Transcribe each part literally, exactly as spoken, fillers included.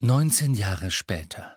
Neunzehn Jahre später.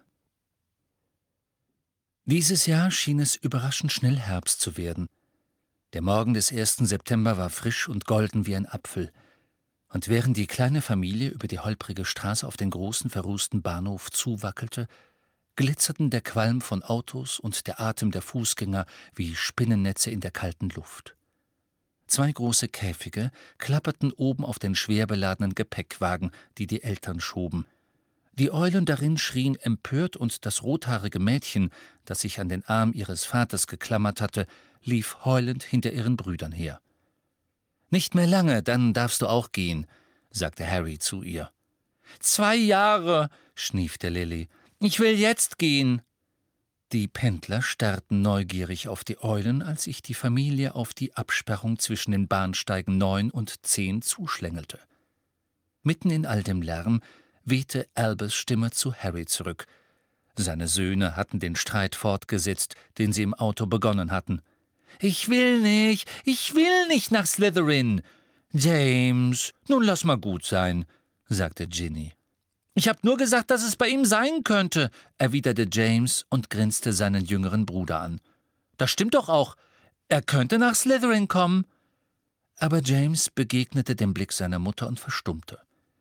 Dieses Jahr schien es überraschend schnell Herbst zu werden. Der Morgen des ersten September war frisch und golden wie ein Apfel. Und während die kleine Familie über die holprige Straße auf den großen, verrußten Bahnhof zuwackelte, glitzerten der Qualm von Autos und der Atem der Fußgänger wie Spinnennetze in der kalten Luft. Zwei große Käfige klapperten oben auf den schwer beladenen Gepäckwagen, die die Eltern schoben. Die Eulen darin schrien empört, und das rothaarige Mädchen, das sich an den Arm ihres Vaters geklammert hatte, lief heulend hinter ihren Brüdern her. »Nicht mehr lange, dann darfst du auch gehen«, sagte Harry zu ihr. »Zwei Jahre«, schniefte Lily. »Ich will jetzt gehen.« Die Pendler starrten neugierig auf die Eulen, als sich die Familie auf die Absperrung zwischen den Bahnsteigen neun und zehn zuschlängelte. Mitten in all dem Lärm wehte Albus Stimme zu Harry zurück. Seine Söhne hatten den Streit fortgesetzt, den sie im Auto begonnen hatten. »Ich will nicht, ich will nicht nach Slytherin!« »James, nun lass mal gut sein«, sagte Ginny. »Ich hab nur gesagt, dass es bei ihm sein könnte«, erwiderte James und grinste seinen jüngeren Bruder an. »Das stimmt doch auch. Er könnte nach Slytherin kommen.« Aber James begegnete dem Blick seiner Mutter und verstummte.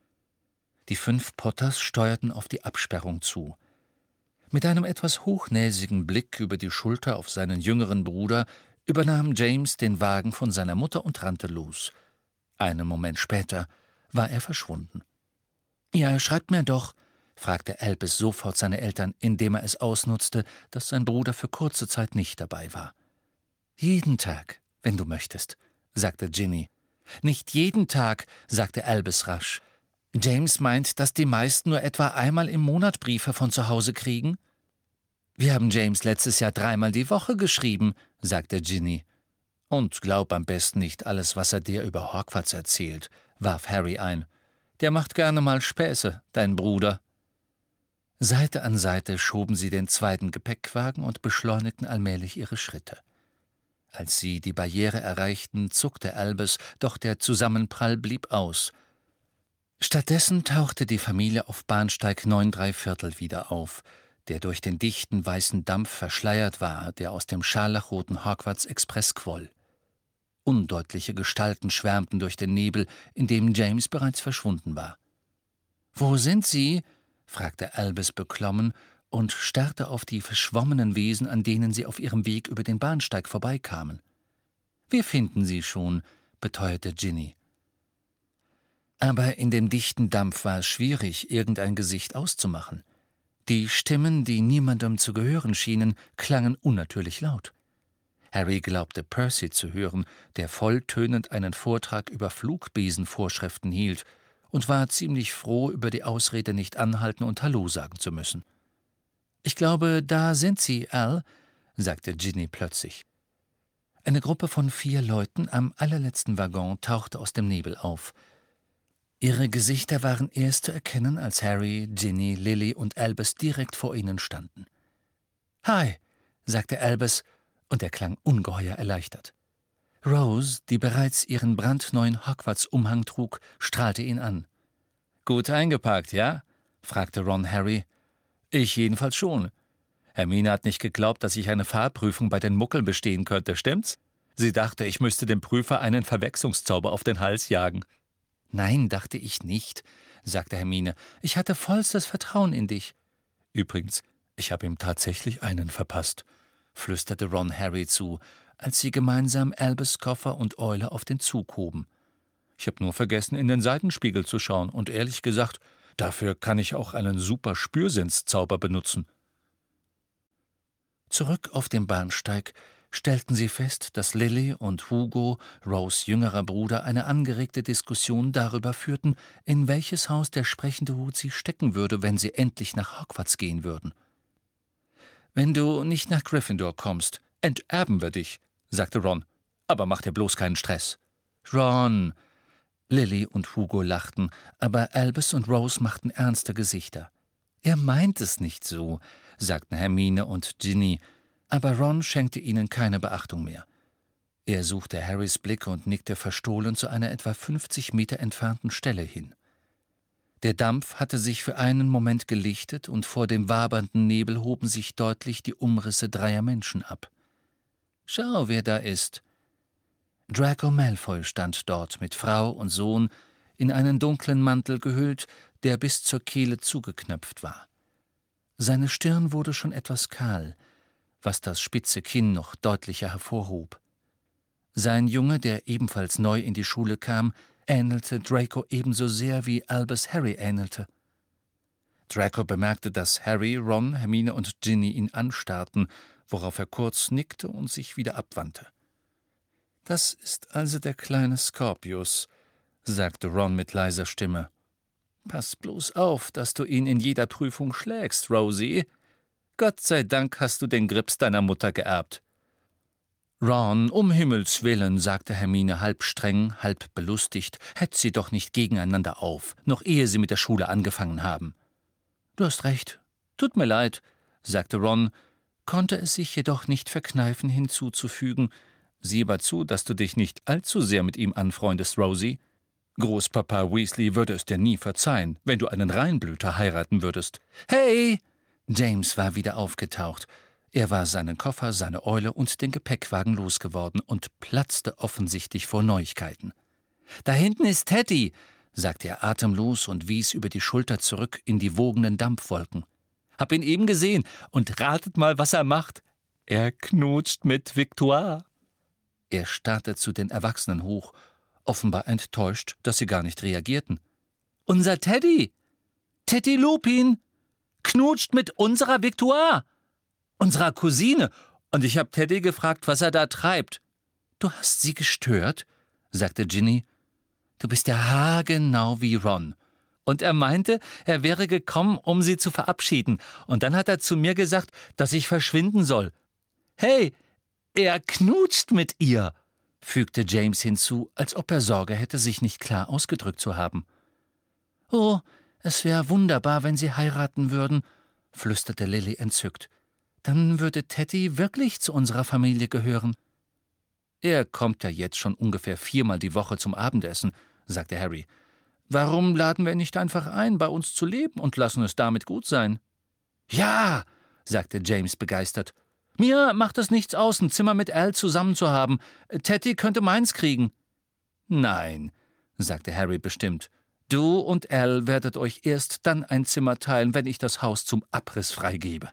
Die fünf Potters steuerten auf die Absperrung zu. Mit einem etwas hochnäsigen Blick über die Schulter auf seinen jüngeren Bruder übernahm James den Wagen von seiner Mutter und rannte los. Einen Moment später war er verschwunden. »Ja, schreibt mir doch«, fragte Albus sofort seine Eltern, indem er es ausnutzte, dass sein Bruder für kurze Zeit nicht dabei war. »Jeden Tag, wenn du möchtest«, sagte Ginny. »Nicht jeden Tag«, sagte Albus rasch. »James meint, dass die meisten nur etwa einmal im Monat Briefe von zu Hause kriegen.« »Wir haben James letztes Jahr dreimal die Woche geschrieben«, sagte Ginny. »Und glaub am besten nicht alles, was er dir über Hogwarts erzählt«, warf Harry ein. »Der macht gerne mal Späße, dein Bruder.« Seite an Seite schoben sie den zweiten Gepäckwagen und beschleunigten allmählich ihre Schritte. Als sie die Barriere erreichten, zuckte Albus, doch der Zusammenprall blieb aus. Stattdessen tauchte die Familie auf Bahnsteig neun drei Viertel wieder auf, der durch den dichten weißen Dampf verschleiert war, der aus dem scharlachroten Hogwarts-Express quoll. Undeutliche Gestalten schwärmten durch den Nebel, in dem James bereits verschwunden war. »Wo sind Sie?« fragte Albus beklommen und starrte auf die verschwommenen Wesen, an denen sie auf ihrem Weg über den Bahnsteig vorbeikamen. »Wir finden sie schon«, beteuerte Ginny. Aber in dem dichten Dampf war es schwierig, irgendein Gesicht auszumachen. Die Stimmen, die niemandem zu gehören schienen, klangen unnatürlich laut. Harry glaubte Percy zu hören, der volltönend einen Vortrag über Flugbesenvorschriften hielt, und war ziemlich froh, über die Ausrede nicht anhalten und Hallo sagen zu müssen. »Ich glaube, da sind sie, Al«, sagte Ginny plötzlich. Eine Gruppe von vier Leuten am allerletzten Waggon tauchte aus dem Nebel auf. Ihre Gesichter waren erst zu erkennen, als Harry, Ginny, Lily und Albus direkt vor ihnen standen. »Hi«, sagte Albus, und er klang ungeheuer erleichtert. Rose, die bereits ihren brandneuen Hogwarts-Umhang trug, strahlte ihn an. »Gut eingepackt, ja?« fragte Ron Harry. »Ich jedenfalls schon. Hermine hat nicht geglaubt, dass ich eine Fahrprüfung bei den Muggeln bestehen könnte, stimmt's? Sie dachte, ich müsste dem Prüfer einen Verwechslungszauber auf den Hals jagen.« »Nein, dachte ich nicht«, sagte Hermine. »Ich hatte vollstes Vertrauen in dich.« »Übrigens, ich habe ihm tatsächlich einen verpasst«, flüsterte Ron Harry zu, als sie gemeinsam Albus Koffer und Eule auf den Zug hoben. »Ich habe nur vergessen, in den Seitenspiegel zu schauen, und ehrlich gesagt, dafür kann ich auch einen super Spürsinnszauber benutzen.« Zurück auf dem Bahnsteig stellten sie fest, dass Lily und Hugo, Rose' jüngerer Bruder, eine angeregte Diskussion darüber führten, in welches Haus der sprechende Hut sie stecken würde, wenn sie endlich nach Hogwarts gehen würden. »Wenn du nicht nach Gryffindor kommst, enterben wir dich«, sagte Ron. »Aber mach dir bloß keinen Stress.« »Ron!« Lily und Hugo lachten, aber Albus und Rose machten ernste Gesichter. »Er meint es nicht so«, sagten Hermine und Ginny, aber Ron schenkte ihnen keine Beachtung mehr. Er suchte Harrys Blick und nickte verstohlen zu einer etwa fünfzig Meter entfernten Stelle hin. Der Dampf hatte sich für einen Moment gelichtet, und vor dem wabernden Nebel hoben sich deutlich die Umrisse dreier Menschen ab. »Schau, wer da ist!« Draco Malfoy stand dort mit Frau und Sohn, in einen dunklen Mantel gehüllt, der bis zur Kehle zugeknöpft war. Seine Stirn wurde schon etwas kahl, was das spitze Kinn noch deutlicher hervorhob. Sein Junge, der ebenfalls neu in die Schule kam, ähnelte Draco ebenso sehr, wie Albus Harry ähnelte. Draco bemerkte, dass Harry, Ron, Hermine und Ginny ihn anstarrten, worauf er kurz nickte und sich wieder abwandte. »Das ist also der kleine Scorpius«, sagte Ron mit leiser Stimme. »Pass bloß auf, dass du ihn in jeder Prüfung schlägst, Rosie. Gott sei Dank hast du den Grips deiner Mutter geerbt.« »Ron, um Himmels willen«, sagte Hermine halb streng, halb belustigt, »hetzt sie doch nicht gegeneinander auf, noch ehe sie mit der Schule angefangen haben.« »Du hast recht. Tut mir leid«, sagte Ron, konnte es sich jedoch nicht verkneifen, hinzuzufügen, »sieh aber zu, dass du dich nicht allzu sehr mit ihm anfreundest, Rosie. Großpapa Weasley würde es dir nie verzeihen, wenn du einen Reinblüter heiraten würdest.« »Hey!« James war wieder aufgetaucht. Er war seinen Koffer, seine Eule und den Gepäckwagen losgeworden und platzte offensichtlich vor Neuigkeiten. »Da hinten ist Teddy«, sagte er atemlos und wies über die Schulter zurück in die wogenden Dampfwolken. »Hab ihn eben gesehen, und ratet mal, was er macht. Er knutscht mit Victoire.« Er starrte zu den Erwachsenen hoch, offenbar enttäuscht, dass sie gar nicht reagierten. »Unser Teddy! Teddy Lupin! Knutscht mit unserer Victoire! Unserer Cousine! Und ich habe Teddy gefragt, was er da treibt.« »Du hast sie gestört?«, sagte Ginny. »Du bist ja haargenau wie Ron. Und er meinte, er wäre gekommen, um sie zu verabschieden. Und dann hat er zu mir gesagt, dass ich verschwinden soll. Hey, er knutscht mit ihr«, fügte James hinzu, als ob er Sorge hätte, sich nicht klar ausgedrückt zu haben. »Oh, es wäre wunderbar, wenn sie heiraten würden«, flüsterte Lily entzückt. »Dann würde Teddy wirklich zu unserer Familie gehören.« »Er kommt ja jetzt schon ungefähr viermal die Woche zum Abendessen«, sagte Harry. »Warum laden wir ihn nicht einfach ein, bei uns zu leben und lassen es damit gut sein?« »Ja«, sagte James begeistert. »Mir macht es nichts aus, ein Zimmer mit Al zusammen zu haben. Teddy könnte meins kriegen.« »Nein«, sagte Harry bestimmt. »Du und Al werdet euch erst dann ein Zimmer teilen, wenn ich das Haus zum Abriss freigebe.«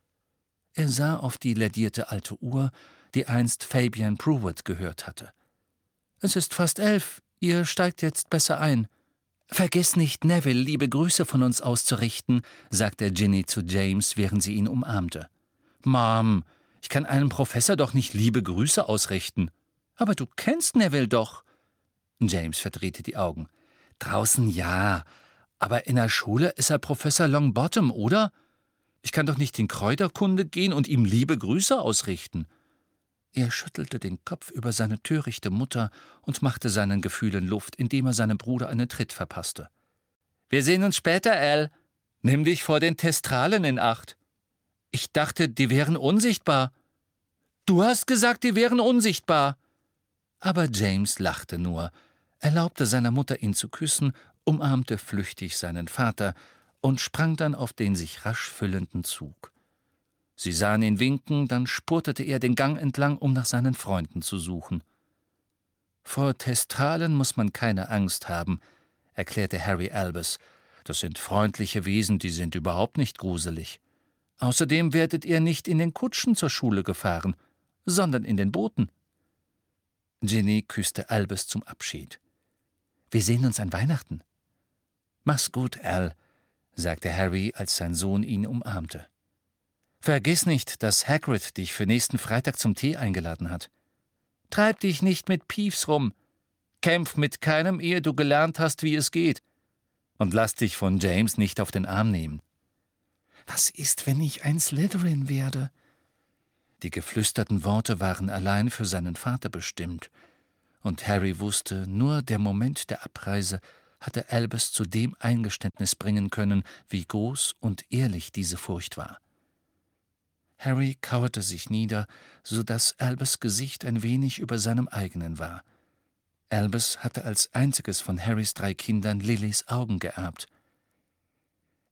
Er sah auf die lädierte alte Uhr, die einst Fabian Prewett gehört hatte. »Es ist fast elf. Ihr steigt jetzt besser ein.« »Vergiss nicht, Neville liebe Grüße von uns auszurichten«, sagte Ginny zu James, während sie ihn umarmte. »Mom, ich kann einem Professor doch nicht liebe Grüße ausrichten.« »Aber du kennst Neville doch.« James verdrehte die Augen. »Draußen ja, aber in der Schule ist er Professor Longbottom, oder? Ich kann doch nicht in Kräuterkunde gehen und ihm liebe Grüße ausrichten.« Er schüttelte den Kopf über seine törichte Mutter und machte seinen Gefühlen Luft, indem er seinem Bruder einen Tritt verpasste. »Wir sehen uns später, Al. Nimm dich vor den Testralen in Acht.« »Ich dachte, die wären unsichtbar.« »Du hast gesagt, die wären unsichtbar.« Aber James lachte nur, erlaubte seiner Mutter, ihn zu küssen, umarmte flüchtig seinen Vater und sprang dann auf den sich rasch füllenden Zug. Sie sahen ihn winken, dann spurtete er den Gang entlang, um nach seinen Freunden zu suchen. »Vor Testralen muss man keine Angst haben«, erklärte Harry Albus. »Das sind freundliche Wesen, die sind überhaupt nicht gruselig. Außerdem werdet ihr nicht in den Kutschen zur Schule gefahren, sondern in den Booten.« Ginny küsste Albus zum Abschied. »Wir sehen uns an Weihnachten.« »Mach's gut, Al«, sagte Harry, als sein Sohn ihn umarmte. »Vergiss nicht, dass Hagrid dich für nächsten Freitag zum Tee eingeladen hat. Treib dich nicht mit Peeves rum. Kämpf mit keinem, ehe du gelernt hast, wie es geht. Und lass dich von James nicht auf den Arm nehmen.« »Was ist, wenn ich ein Slytherin werde?« Die geflüsterten Worte waren allein für seinen Vater bestimmt. Und Harry wusste, nur der Moment der Abreise hatte Albus zu dem Eingeständnis bringen können, wie groß und ehrlich diese Furcht war. Harry kauerte sich nieder, so dass Albus' Gesicht ein wenig über seinem eigenen war. Albus hatte als einziges von Harrys drei Kindern Lillys Augen geerbt.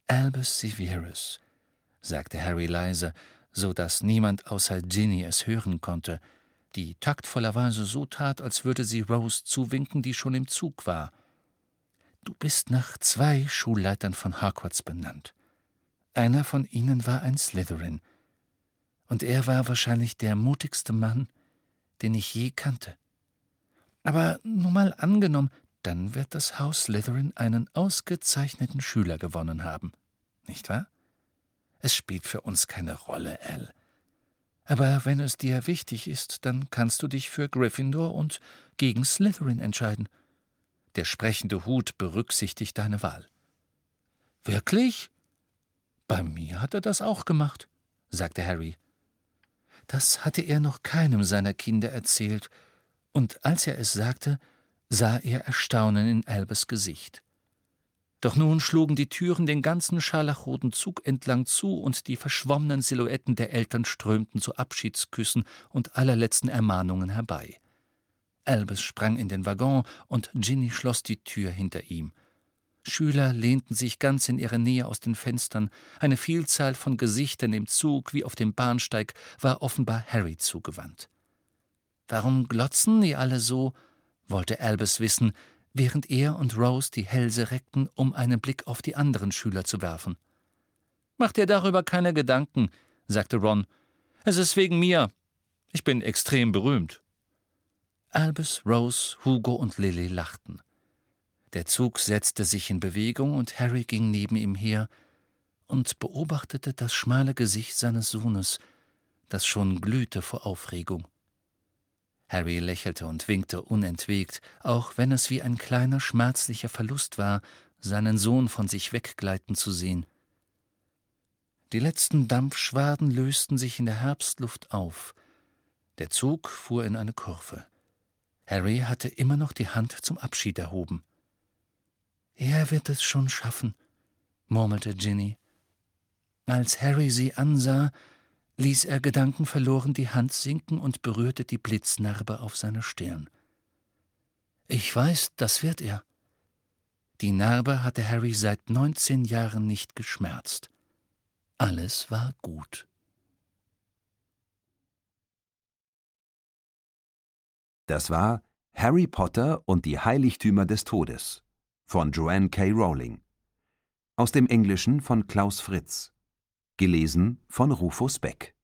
»Albus Severus«, sagte Harry leise, so dass niemand außer Ginny es hören konnte, die taktvollerweise so tat, als würde sie Rose zuwinken, die schon im Zug war. »Du bist nach zwei Schulleitern von Hogwarts benannt. Einer von ihnen war ein Slytherin, und er war wahrscheinlich der mutigste Mann, den ich je kannte. Aber nur mal angenommen, dann wird das Haus Slytherin einen ausgezeichneten Schüler gewonnen haben, nicht wahr? Es spielt für uns keine Rolle, Al. Aber wenn es dir wichtig ist, dann kannst du dich für Gryffindor und gegen Slytherin entscheiden. Der sprechende Hut berücksichtigt deine Wahl.« »Wirklich? Bei mir hat er das auch gemacht«, sagte Harry. Das hatte er noch keinem seiner Kinder erzählt, und als er es sagte, sah er Erstaunen in Albus Gesicht. Doch nun schlugen die Türen den ganzen scharlachroten Zug entlang zu, und die verschwommenen Silhouetten der Eltern strömten zu Abschiedsküssen und allerletzten Ermahnungen herbei. Albus sprang in den Waggon, und Ginny schloss die Tür hinter ihm. Schüler lehnten sich ganz in ihrer Nähe aus den Fenstern. Eine Vielzahl von Gesichtern im Zug wie auf dem Bahnsteig war offenbar Harry zugewandt. »Warum glotzen die alle so?« wollte Albus wissen, während er und Rose die Hälse reckten, um einen Blick auf die anderen Schüler zu werfen. »Mach dir darüber keine Gedanken«, sagte Ron. »Es ist wegen mir. Ich bin extrem berühmt.« Albus, Rose, Hugo und Lily lachten. Der Zug setzte sich in Bewegung, und Harry ging neben ihm her und beobachtete das schmale Gesicht seines Sohnes, das schon glühte vor Aufregung. Harry lächelte und winkte unentwegt, auch wenn es wie ein kleiner, schmerzlicher Verlust war, seinen Sohn von sich weggleiten zu sehen. Die letzten Dampfschwaden lösten sich in der Herbstluft auf. Der Zug fuhr in eine Kurve. Harry hatte immer noch die Hand zum Abschied erhoben. »Er wird es schon schaffen«, murmelte Ginny. Als Harry sie ansah, ließ er gedankenverloren die Hand sinken und berührte die Blitznarbe auf seiner Stirn. »Ich weiß, das wird er.« Die Narbe hatte Harry seit neunzehn Jahren nicht geschmerzt. Alles war gut. Das war »Harry Potter und die Heiligtümer des Todes« von Joanne K. Rowling. Aus dem Englischen von Klaus Fritz. Gelesen von Rufus Beck.